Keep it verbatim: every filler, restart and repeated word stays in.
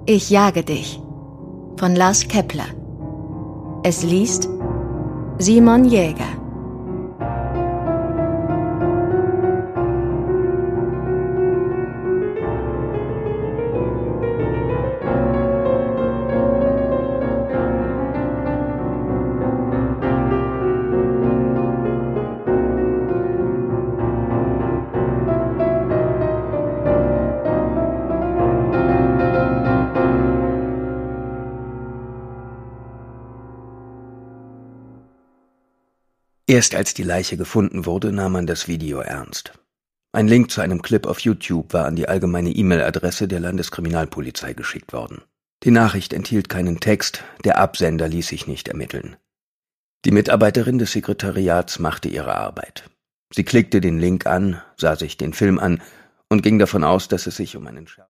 Ich jage dich von Lars Kepler. Es liest Simon Jäger. Erst als die Leiche gefunden wurde, nahm man das Video ernst. Ein Link zu einem Clip auf YouTube war an die allgemeine E-Mail-Adresse der Landeskriminalpolizei geschickt worden. Die Nachricht enthielt keinen Text, der Absender ließ sich nicht ermitteln. Die Mitarbeiterin des Sekretariats machte ihre Arbeit. Sie klickte den Link an, sah sich den Film an und ging davon aus, dass es sich um einen Scherz